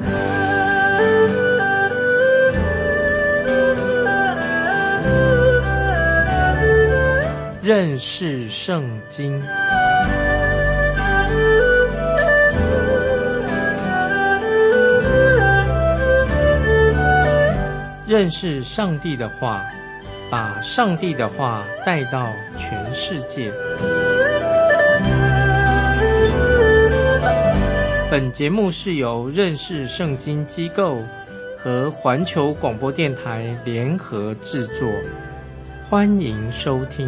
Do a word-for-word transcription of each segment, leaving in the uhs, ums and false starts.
认识圣经。认识上帝的话，把上帝的话带到全世界。本节目是由认识圣经机构和环球广播电台联合制作，欢迎收听。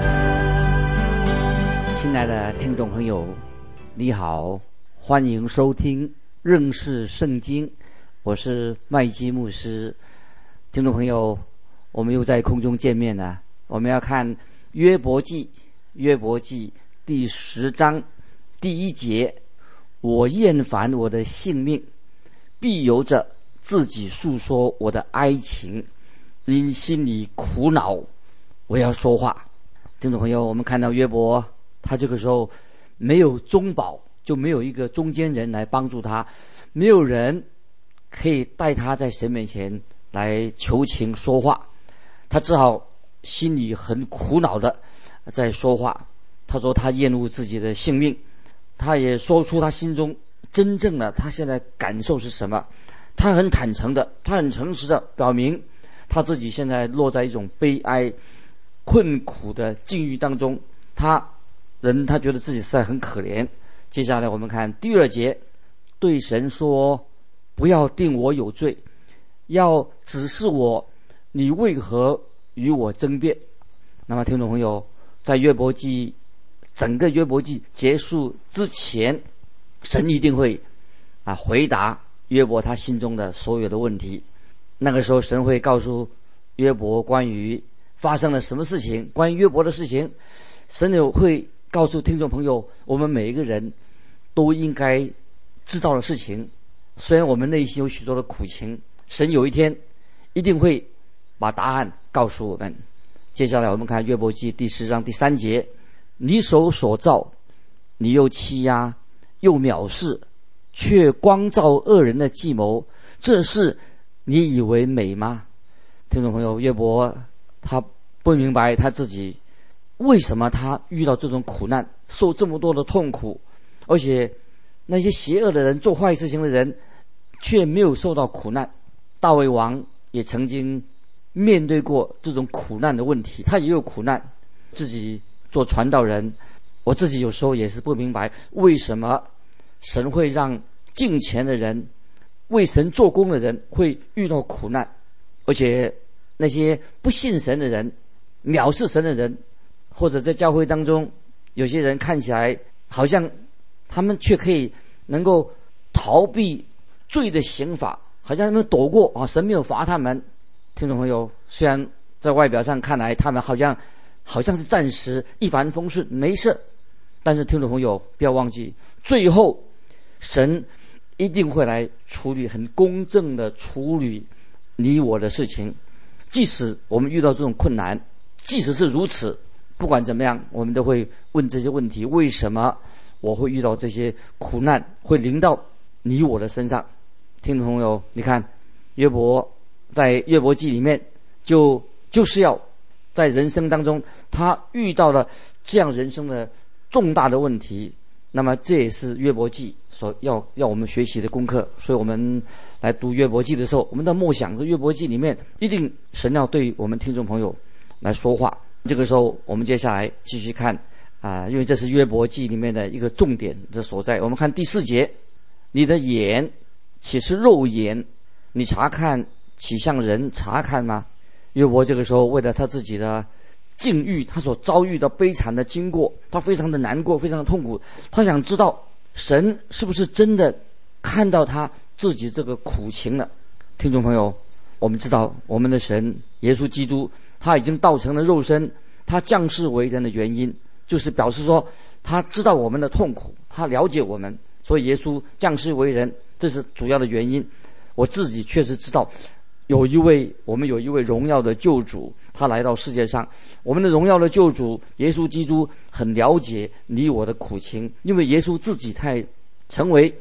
亲爱的听众朋友，你好，欢迎收听认识圣经，我是麦基牧师。听众朋友，我们又在空中见面了。我们要看约伯记，约伯记第十章第一节：我厌烦我的性命，必由着自己诉说我的哀情，因心里苦恼，我要说话。听众朋友，我们看到约伯，他这个时候没有中保，就没有一个中间人来帮助他，没有人可以带他在神面前来求情说话，他只好心里很苦恼的在说话。他说他厌恶自己的性命，他也说出他心中真正的他现在感受是什么。他很坦诚的，他很诚实的表明他自己现在落在一种悲哀困苦的境遇当中，他人他觉得自己实在很可怜。接下来我们看第二节，对神说，不要定我有罪，要指示我你为何与我争辩。那么听众朋友，在约伯记整个约伯记结束之前，神一定会啊回答约伯他心中的所有的问题。那个时候神会告诉约伯关于发生了什么事情，关于约伯的事情，神也会告诉听众朋友我们每一个人都应该知道的事情。虽然我们内心有许多的苦情，神有一天一定会把答案告诉我们。接下来我们看约伯记第十章第三节：你手所造，你又欺压又藐视，却光照恶人的计谋，这事你以为美吗？听众朋友，约伯他不明白他自己为什么他遇到这种苦难，受这么多的痛苦，而且那些邪恶的人做坏事情的人却没有受到苦难。大卫王也曾经面对过这种苦难的问题，他也有苦难。自己做传道人，我自己有时候也是不明白为什么神会让敬虔的人，为神做工的人会遇到苦难，而且那些不信神的人，藐视神的人，或者在教会当中有些人看起来好像他们却可以能够逃避罪的刑罚，好像他们躲过啊，神没有罚他们。听众朋友，虽然在外表上看来他们好像好像是暂时一帆风顺没事，但是听众朋友不要忘记，最后神一定会来处理，很公正的处理你我的事情。即使我们遇到这种困难，即使是如此，不管怎么样，我们都会问这些问题：为什么我会遇到这些苦难，会临到你我的身上？听众朋友，你看约伯在约伯记里面就就是要在人生当中他遇到了这样人生的重大的问题，那么这也是约伯记所要要我们学习的功课。所以我们来读约伯记的时候，我们的默想约伯记里面一定神要对我们听众朋友来说话。这个时候我们接下来继续看啊、呃，因为这是约伯记里面的一个重点的所在。我们看第四节：你的眼岂是肉眼？你查看岂像人查看吗？约伯这个时候为了他自己的境遇，他所遭遇的悲惨的经过，他非常的难过，非常的痛苦，他想知道神是不是真的看到他自己这个苦情了。听众朋友，我们知道我们的神耶稣基督他已经道成了肉身，他降世为人的原因就是表示说他知道我们的痛苦，他了解我们，所以耶稣降世为人，这是主要的原因。我自己确实知道有一位我们有一位荣耀的救主，他来到世界上，我们的荣耀的救主耶稣基督很了解你我的苦情，因为耶稣自己才成为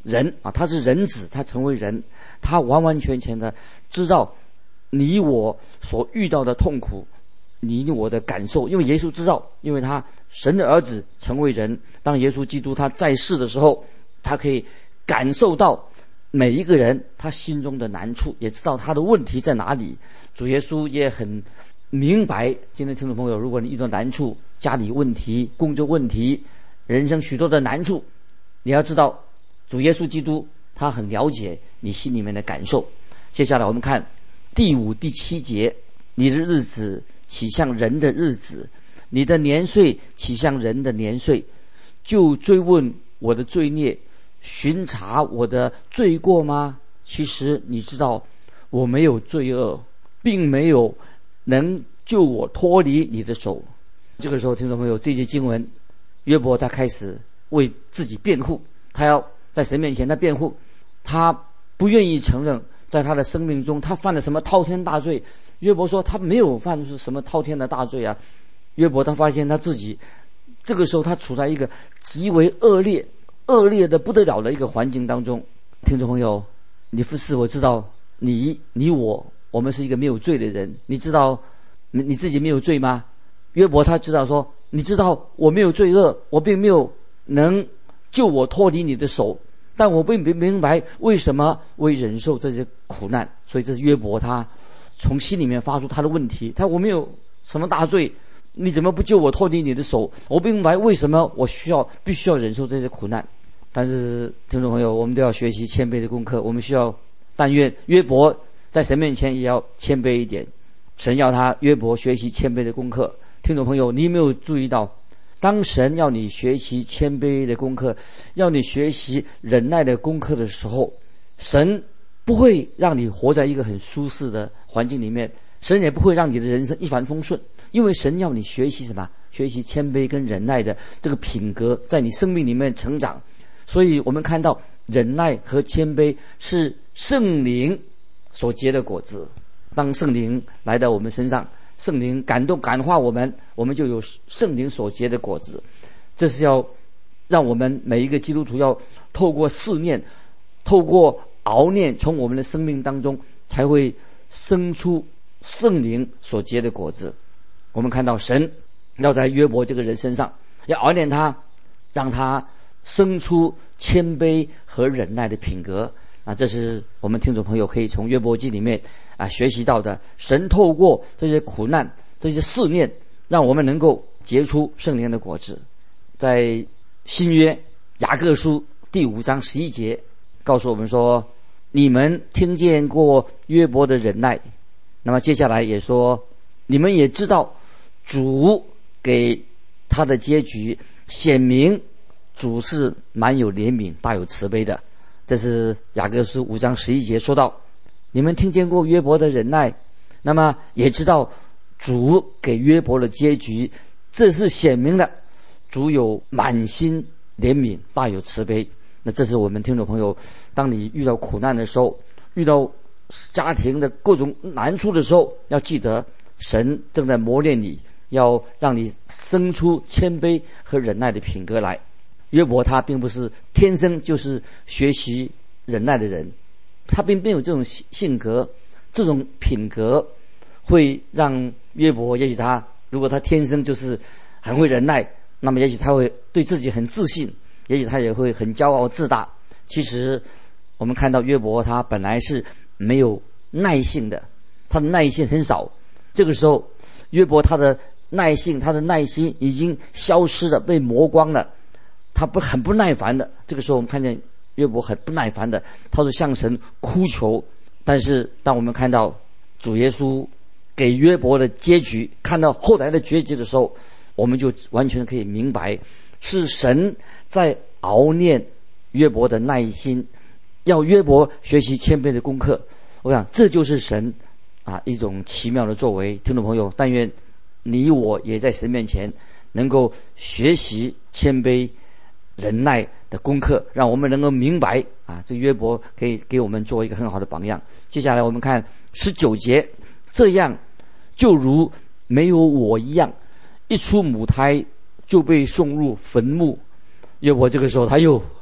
人啊，他是人子，他成为人，他完完全全的知道你我所遇到的痛苦，你我的感受，因为耶稣知道，因为他神的儿子成为人，当耶稣基督他在世的时候，他可以感受到每一个人他心中的难处，也知道他的问题在哪里。主耶稣也很明白，今天听众朋友，如果你遇到难处，家里问题、工作问题、人生许多的难处，你要知道主耶稣基督他很了解你心里面的感受。接下来我们看第五、第七节，你的日子岂像人的日子，你的年岁岂像人的年岁，就追问我的罪孽，巡查我的罪过吗？其实你知道我没有罪恶，并没有能救我脱离你的手。这个时候听众朋友，这节经文约伯他开始为自己辩护，他要在神面前他辩护，他不愿意承认在他的生命中他犯了什么滔天大罪。约伯说他没有犯出什么滔天的大罪啊。约伯他发现他自己这个时候他处在一个极为恶劣恶劣的不得了的一个环境当中。听众朋友，你不是我知道你你我我们是一个没有罪的人，你知道你你自己没有罪吗？约伯他知道说，你知道我没有罪恶，我并没有能救我脱离你的手，但我并不明白为什么我忍受这些苦难。所以这是约伯他从心里面发出他的问题，他我没有什么大罪，你怎么不救我脱离你的手？我不明白为什么我需要必须要忍受这些苦难。但是听众朋友，我们都要学习谦卑的功课，我们需要但愿约伯在神面前也要谦卑一点，神要他约伯学习谦卑的功课。听众朋友，你有没有注意到，当神要你学习谦卑的功课，要你学习忍耐的功课的时候，神不会让你活在一个很舒适的环境里面，神也不会让你的人生一帆风顺，因为神要你学习什么？学习谦卑跟忍耐的这个品格在你生命里面成长。所以我们看到忍耐和谦卑是圣灵所结的果子。当圣灵来到我们身上，圣灵感动感化我们，我们就有圣灵所结的果子。这是要让我们每一个基督徒要透过试炼，透过熬炼，从我们的生命当中才会生出圣灵所结的果子。我们看到神要在约伯这个人身上要熬炼他，让他生出谦卑和忍耐的品格啊，这是我们听众朋友可以从约伯记里面啊学习到的。神透过这些苦难、这些试炼，让我们能够结出圣灵的果子。在新约雅各书第五章十一节告诉我们说，你们听见过约伯的忍耐，那么接下来也说，你们也知道主给他的结局显明主是蛮有怜悯、大有慈悲的。这是雅各书五章十一节说到，你们听见过约伯的忍耐，那么也知道主给约伯的结局，这是显明的主有满心怜悯、大有慈悲。那这是我们听众朋友，当你遇到苦难的时候，遇到家庭的各种难处的时候，要记得神正在磨练你，要让你生出谦卑和忍耐的品格来。约伯他并不是天生就是学习忍耐的人，他并没有这种性格，这种品格会让约伯，也许他如果他天生就是很会忍耐，那么也许他会对自己很自信，也许他也会很骄傲自大。其实我们看到约伯他本来是没有耐性的，他的耐性很少。这个时候约伯他的耐性他的耐心已经消失了，被磨光了，他不很不耐烦的。这个时候我们看见约伯很不耐烦的，他是向神哭求。但是当我们看到主耶稣给约伯的结局，看到后来的结局的时候，我们就完全可以明白，是神在熬炼约伯的耐心，要约伯学习谦卑的功课。我想这就是神啊一种奇妙的作为。听众朋友，但愿你我也在神面前能够学习谦卑忍耐的功课，让我们能够明白啊，这约伯可以给我们做一个很好的榜样。接下来我们看十九节，这样就如没有我一样，一出母胎就被送入坟墓。约伯这个时候他又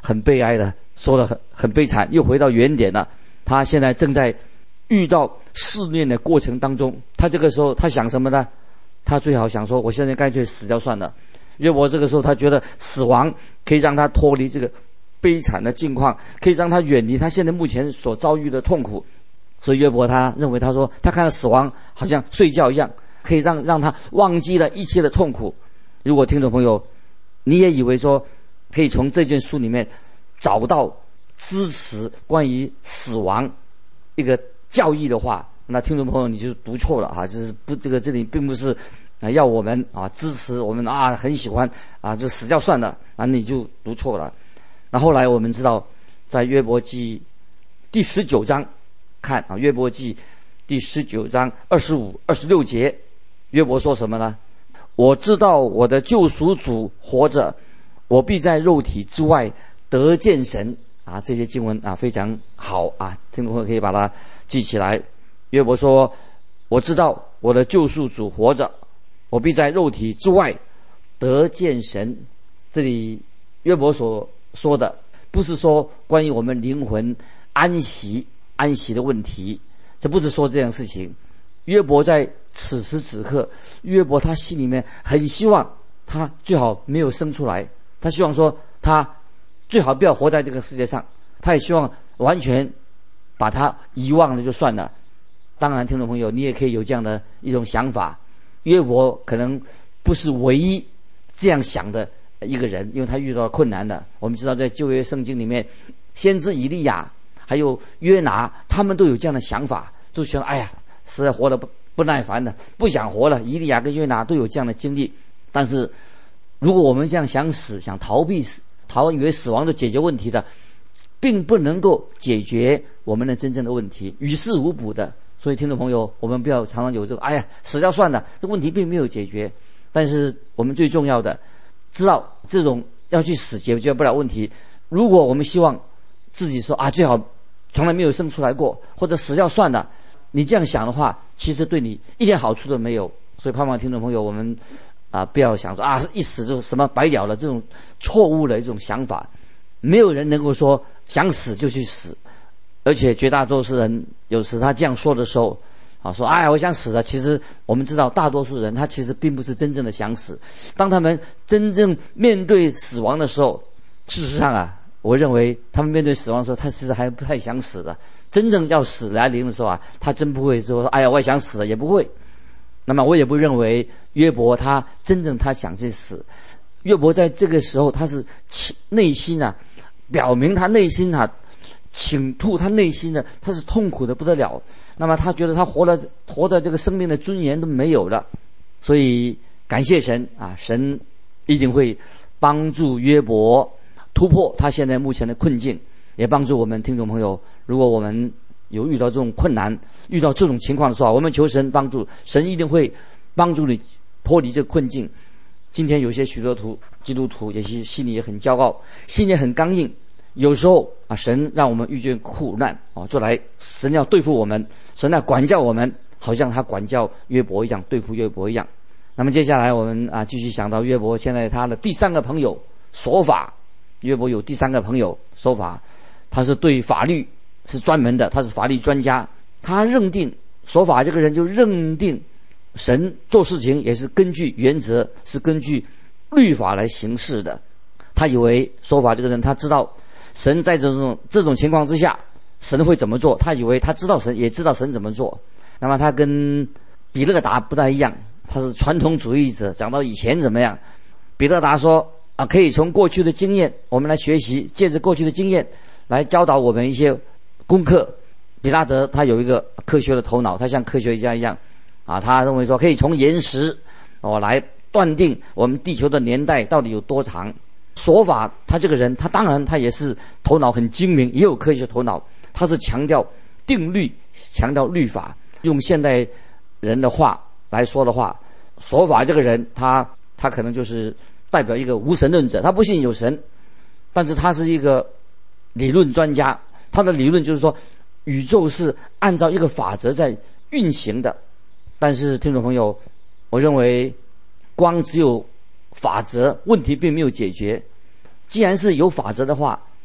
很悲哀的，说得很很悲惨，又回到原点了。他现在正在遇到试炼的过程当中，他这个时候他想什么呢？他最好想说，我现在干脆死掉算了。约伯这个时候他觉得死亡可以让他脱离这个悲惨的境况，可以让他远离他现在目前所遭遇的痛苦。所以约伯他认为，他说他看到死亡好像睡觉一样，可以让让他忘记了一切的痛苦。如果听众朋友你也以为说可以从这卷书里面找到支持关于死亡一个教义的话，那听众朋友你就读错了啊！就是不，这个这里并不是啊要我们啊支持我们啊很喜欢啊就死掉算了啊，你就读错了。那后来我们知道，在约伯记第十九章看啊，约伯记第十九章二十五、二十六节，约伯说什么呢？我知道我的救赎主活着，我必在肉体之外得见神。啊，这些经文啊非常好啊，听众朋友可以把它记起来。约伯说，我知道我的救赎主活着，我必在肉体之外得见神。这里约伯所说的不是说关于我们灵魂安息安息的问题，这不是说这样的事情。约伯在此时此刻，约伯他心里面很希望他最好没有生出来，他希望说他最好不要活在这个世界上，他也希望完全把他遗忘了就算了。当然听众朋友你也可以有这样的一种想法，约伯可能不是唯一这样想的一个人，因为他遇到困难的。我们知道在旧约圣经里面，先知以利亚还有约拿，他们都有这样的想法，就觉得哎呀实在活得不不耐烦了，不想活了。以利亚跟约拿都有这样的经历。但是如果我们这样想死，想逃避死逃以为死亡就解决问题的，并不能够解决我们的真正的问题，于事无补的。所以听众朋友，我们不要常常有这个哎呀死掉算了，这问题并没有解决。但是我们最重要的知道，这种要去死解决不了问题。如果我们希望自己说啊最好从来没有生出来过，或者死掉算了，你这样想的话，其实对你一点好处都没有。所以盼望听众朋友我们啊，不要想说啊，一死就是什么白了了，这种错误的一种想法。没有人能够说想死就去死，而且绝大多数人有时他这样说的时候，啊，说哎我想死了，其实我们知道大多数人他其实并不是真正的想死。当他们真正面对死亡的时候，事实上啊，我认为他们面对死亡的时候，他其实还不太想死的。真正要死来临的时候啊，他真不会说哎呀我也想死了，也不会。那么我也不认为约伯他真正他想去死。约伯在这个时候他是内心啊表明他内心啊倾吐他内心的，他是痛苦的不得了。那么他觉得他活的活的这个生命的尊严都没有了。所以感谢神啊，神一定会帮助约伯突破他现在目前的困境，也帮助我们听众朋友，如果我们有遇到这种困难，遇到这种情况的时候，我们求神帮助，神一定会帮助你脱离这个困境。今天有些许多徒基督徒也是心里也很骄傲，心里很刚硬。有时候啊，神让我们遇见苦难啊，就来神要对付我们，神要管教我们，好像他管教约伯一样，对付约伯一样。那么接下来我们啊继续想到约伯现在他的第三个朋友所法。约伯有第三个朋友所法，他是对法律是专门的，他是法律专家。他认定所法这个人就认定神做事情也是根据原则，是根据律法来行事的。他以为所法这个人他知道神在这种这种情况之下神会怎么做，他以为他知道神也知道神怎么做。那么他跟比勒达不太一样，他是传统主义者，讲到以前怎么样。比勒达说啊，可以从过去的经验我们来学习，借着过去的经验来教导我们一些功课。比拉德他有一个科学的头脑，他像科学家一样啊，他认为说可以从岩石哦来断定我们地球的年代到底有多长。所法他这个人，他当然他也是头脑很精明，也有科学头脑，他是强调定律，强调律法。用现代人的话来说的话，所法这个人他他可能就是代表一个无神论者，他不信有神，但是他是一个理论专家。他的理论就是说宇宙是按照一个法则在运行的。但是听众朋友，我认为光只有法则问题并没有解决。既然是有法则的话，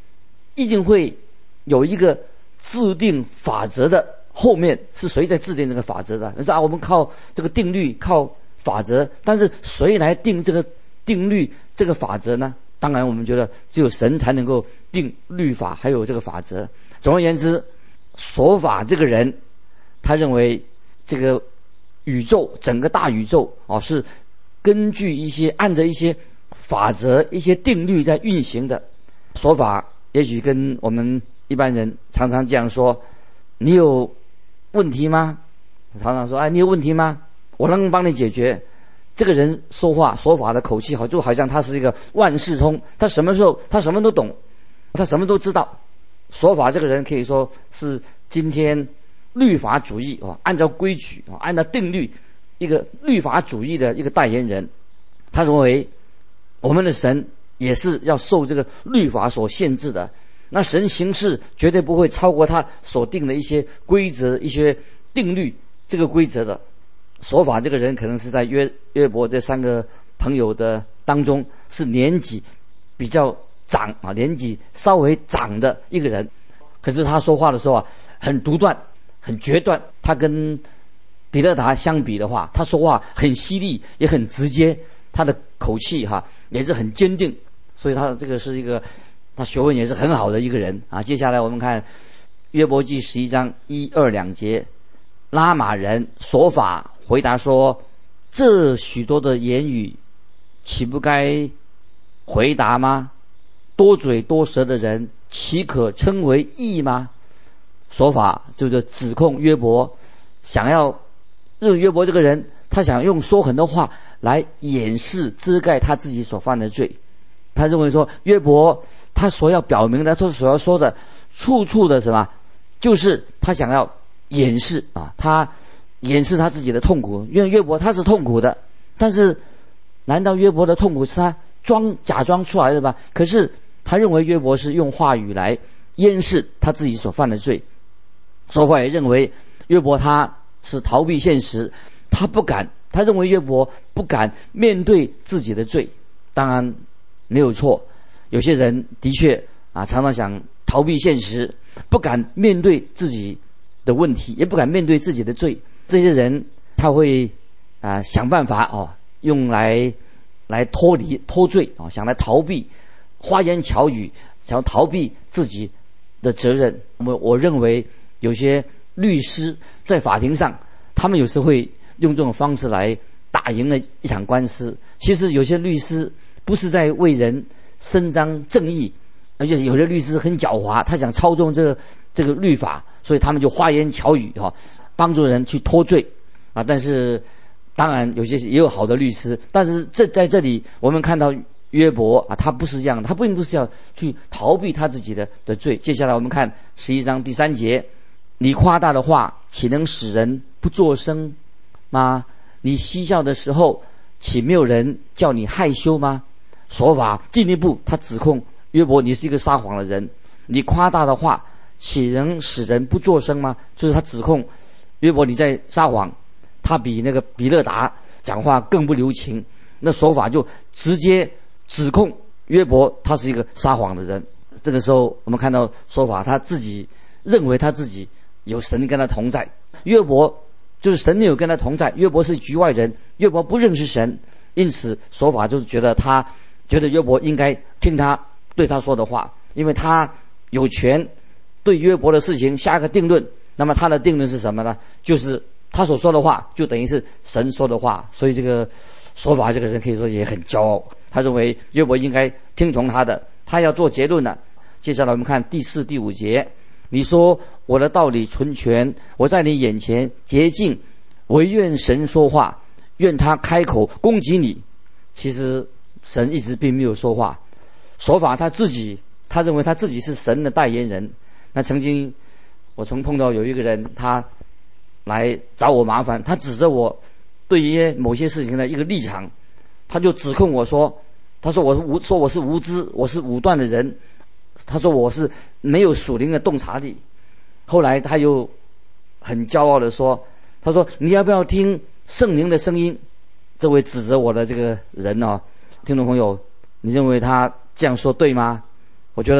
一定会有一个制定法则的，后面是谁在制定这个法则的？你说啊，我们靠这个定律，靠法则，但是谁来定这个定律这个法则呢？当然我们觉得只有神才能够定律法还有这个法则。总而言之，说法这个人他认为这个宇宙整个大宇宙哦是根据一些按着一些法则一些定律在运行的。说法也许跟我们一般人常常这样说，你有问题吗？常常说，哎，你有问题吗？我能帮你解决。这个人说话说法的口气好，就好像他是一个万事通，他什么时候他什么都懂，他什么都知道。说法这个人可以说是今天律法主义啊，按照规矩啊，按照定律，一个律法主义的一个代言人。他认为我们的神也是要受这个律法所限制的，那神行事绝对不会超过他所定的一些规则、一些定律这个规则的。说法这个人可能是在约约伯这三个朋友的当中是年纪比较长啊，年纪稍微长的一个人，可是他说话的时候啊，很独断，很决断。他跟比勒达相比的话，他说话很犀利，也很直接，他的口气哈也是很坚定，所以他这个是一个他学问也是很好的一个人啊。接下来我们看约伯记十一章一二两节，拉玛人说法回答说，这许多的言语岂不该回答吗？多嘴多舌的人岂可称为义吗？说法就是指控约伯，想要认约伯这个人，他想用说很多话来掩饰遮盖他自己所犯的罪。他认为说约伯他所要表明的，他所要说的处处的什么，就是他想要掩饰啊，他掩饰他自己的痛苦。因为约伯他是痛苦的，但是难道约伯的痛苦是他装假装出来的吧？可是他认为约伯是用话语来掩饰他自己所犯的罪。说法也认为约伯他是逃避现实，他不敢，他认为约伯不敢面对自己的罪。当然没有错，有些人的确啊常常想逃避现实，不敢面对自己的问题，也不敢面对自己的罪。这些人他会啊想办法哦，用来来脱离脱罪啊，想来逃避，花言巧语，想要逃避自己的责任。我我认为有些律师在法庭上，他们有时会用这种方式来打赢了一场官司。其实有些律师不是在为人伸张正义，而且有些律师很狡猾，他想操纵这个这个律法，所以他们就花言巧语哈，帮助人去脱罪啊。但是当然有些也有好的律师，但是这在这里我们看到约伯啊，他不是这样，他并不是要去逃避他自己的的罪。接下来我们看十一章第三节，你夸大的话岂能使人不作声吗？你嬉笑的时候岂没有人叫你害羞吗？说法进一步他指控约伯，你是一个撒谎的人，你夸大的话岂能使人不作声吗？就是他指控约伯你在撒谎，他比那个比勒达讲话更不留情。那说法就直接指控约伯他是一个撒谎的人。这个时候我们看到说法他自己认为他自己有神跟他同在，约伯就是神没有跟他同在，约伯是局外人，约伯不认识神，因此说法就是觉得他觉得约伯应该听他对他说的话，因为他有权对约伯的事情下一个定论。那么他的定论是什么呢？就是他所说的话就等于是神说的话。所以这个说法这个人可以说也很骄傲，他认为约伯应该听从他的，他要做结论了。接下来我们看第四第五节，你说我的道理纯全，我在你眼前洁净，唯愿神说话，愿他开口攻击你。其实神一直并没有说话，说法他自己他认为他自己是神的代言人。那曾经我曾碰到有一个人，他来找我麻烦，他指着我对于某些事情的一个立场，他就指控我说，他说我是无说我是无知，我是武断的人，他说我是没有属灵的洞察力。后来他又很骄傲的说，他说你要不要听圣灵的声音？这位指责我的这个人哦，听众朋友，你认为他这样说对吗？我觉得他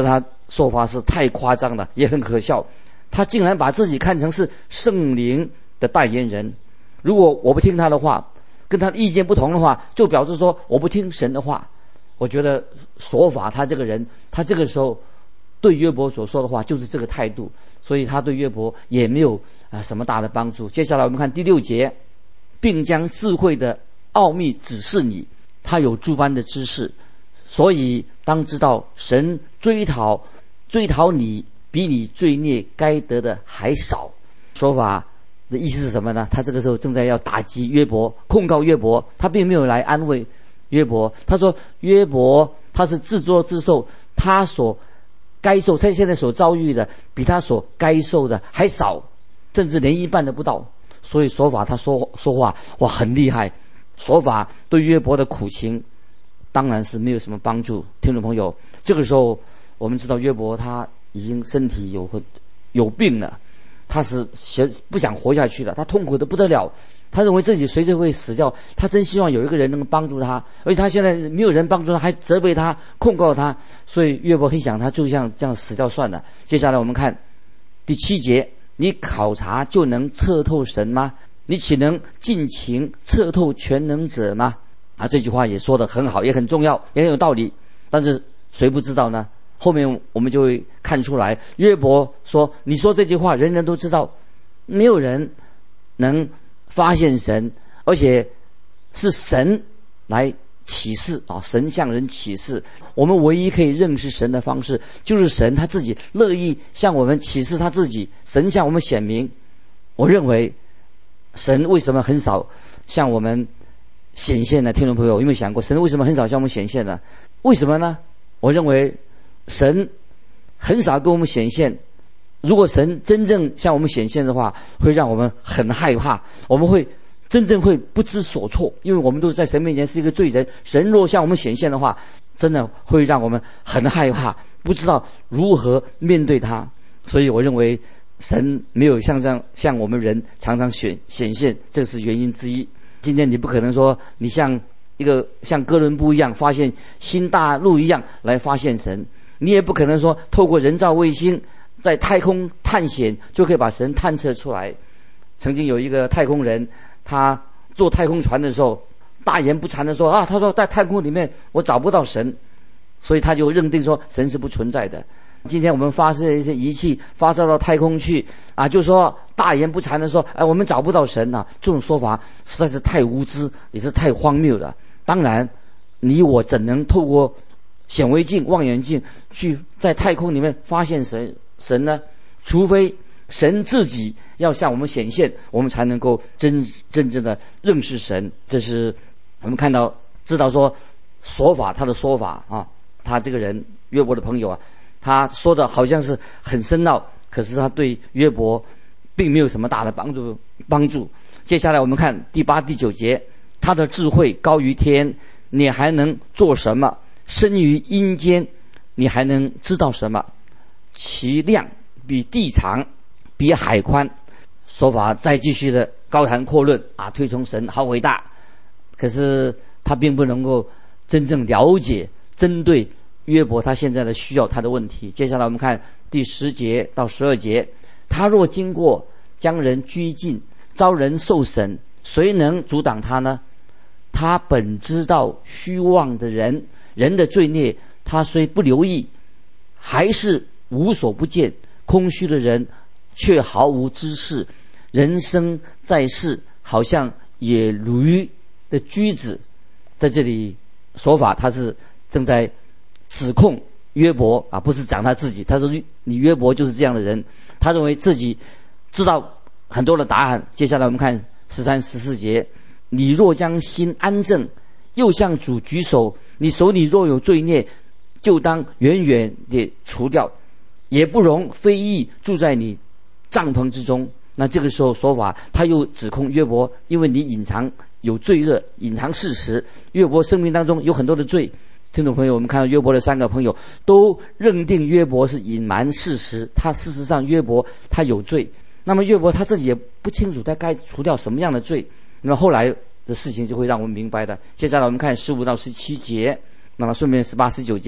说法是太夸张了，也很可笑。他竟然把自己看成是圣灵的代言人。如果我不听他的话，跟他的意见不同的话，就表示说我不听神的话。我觉得说法他这个人，他这个时候对约伯所说的话就是这个态度，所以他对约伯也没有啊什么大的帮助。接下来我们看第六节，并将智慧的奥秘指示你，他有诸般的知识，所以当知道神追讨追讨你，比你罪孽该得的还少。说法的意思是什么呢？他这个时候正在要打击约伯，控告约伯，他并没有来安慰约伯。他说约伯他是自作自受，他所该受，他现在所遭遇的比他所该受的还少，甚至连一半都不到。所以说法他说说话哇很厉害，说法对约伯的苦情当然是没有什么帮助。听众朋友，这个时候我们知道约伯他已经身体有有病了，他是想不想活下去了，他痛苦的不得了，他认为自己随时会死掉，他真希望有一个人能够帮助他，而且他现在没有人帮助他，还责备他控告他，所以约伯很想他就像这样死掉算了。接下来我们看第七节，你考察就能测透神吗？你岂能尽情测透全能者吗？啊，这句话也说得很好，也很重要，也很有道理。但是谁不知道呢？后面我们就会看出来，约伯说你说这句话人人都知道，没有人能发现神，而且是神来启示啊，神向人启示。我们唯一可以认识神的方式，就是神他自己乐意向我们启示他自己，神向我们显明。我认为神为什么很少向我们显现呢？听众朋友有没有想过，神为什么很少向我们显现呢？为什么呢？我认为神很少跟我们显现，如果神真正向我们显现的话，会让我们很害怕，我们会真正会不知所措，因为我们都在神面前是一个罪人。神若向我们显现的话，真的会让我们很害怕，不知道如何面对他。所以我认为神没有像这样向我们人常常显显现，这是原因之一。今天你不可能说你像一个像哥伦布一样发现新大陆一样来发现神，你也不可能说透过人造卫星在太空探险就可以把神探测出来。曾经有一个太空人，他坐太空船的时候大言不惭地说啊，他说在太空里面我找不到神，所以他就认定说神是不存在的。今天我们发射一些仪器发射到太空去啊，就说大言不惭地说哎，我们找不到神啊，这种说法实在是太无知，也是太荒谬了。当然你我怎能透过显微镜望远镜去在太空里面发现神神呢？除非神自己要向我们显现，我们才能够真真正的认识神。这是我们看到知道说说法他的说法啊，他这个人约伯的朋友啊，他说的好像是很深奥，可是他对约伯并没有什么大的帮助帮助。接下来我们看第八第九节，他的智慧高于天，你还能做什么？生于阴间，你还能知道什么？其量比地长，比海宽。说法再继续的高谈阔论啊，推崇神好伟大，可是他并不能够真正了解针对约伯他现在的需要，他的问题。接下来我们看第十节到十二节，他若经过将人拘禁，招人受审，谁能阻挡他呢？他本知道虚妄的人人的罪孽，他虽不留意，还是无所不见。空虚的人却毫无知识，人生在世好像野驴的驹子。在这里说法他是正在指控约伯啊，不是讲他自己。他说你约伯就是这样的人，他认为自己知道很多的答案。接下来我们看十三十四节，你若将心安正，又向主举手，你手里若有罪孽，就当远远地除掉，也不容非议住在你帐篷之中。那这个时候说法他又指控约伯，因为你隐藏有罪恶，隐藏事实。约伯生命当中有很多的罪。听众朋友，我们看到约伯的三个朋友都认定约伯是隐瞒事实，他事实上约伯他有罪。那么约伯他自己也不清楚他该除掉什么样的罪。那么后来的事情就会让我们明白的。接下来我们看十五到十七节，那么顺便十八十九节，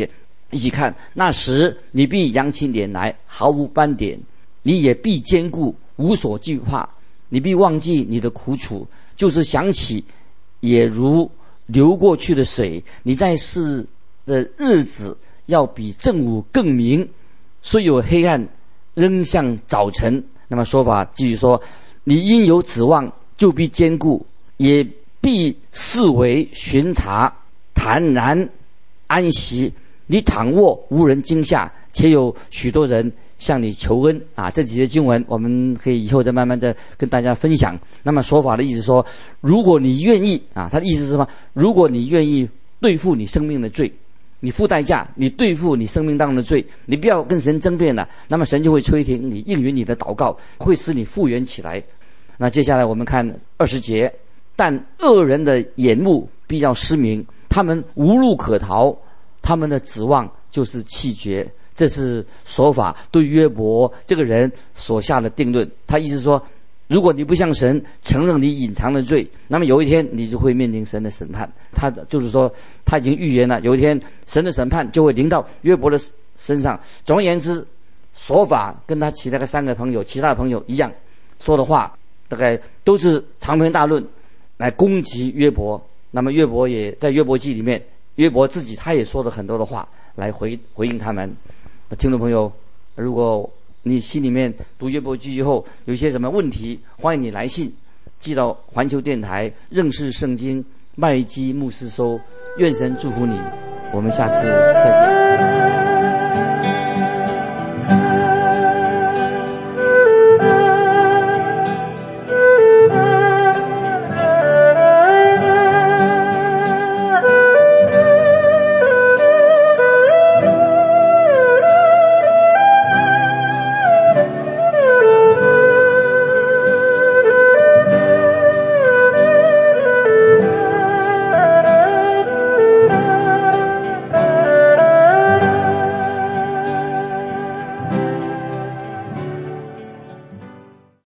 一起看，那时你必扬起脸来，毫无斑点，你也必坚固，无所惧怕。你必忘记你的苦楚，就是想起也如流过去的水。你在世的日子要比正午更明，虽有黑暗，仍像早晨。那么说法继续说，你因有指望，就必坚固，也必视为巡查，坦然安息。你躺卧，无人惊吓，且有许多人向你求恩啊！这几节经文我们可以以后再慢慢的跟大家分享。那么说法的意思说，如果你愿意啊，他的意思是什么？如果你愿意对付你生命的罪，你付代价，你对付你生命当中的罪，你不要跟神争辩了，那么神就会垂听你，应允你的祷告，会使你复原起来。那接下来我们看二十节，但恶人的眼目必要失明，他们无路可逃，他们的指望就是气绝。这是说法对约伯这个人所下的定论。他意思说，如果你不向神承认你隐藏的罪，那么有一天你就会面临神的审判。他就是说，他已经预言了，有一天神的审判就会临到约伯的身上。总而言之，说法跟他其他的三个朋友其他的朋友一样，说的话大概都是长篇大论来攻击约伯。那么约伯也在约伯记里面，约伯自己他也说了很多的话来回回应他们。听众朋友，如果你心里面读约伯记以后有一些什么问题，欢迎你来信寄到环球电台认识圣经麦基牧师收。愿神祝福你，我们下次再见。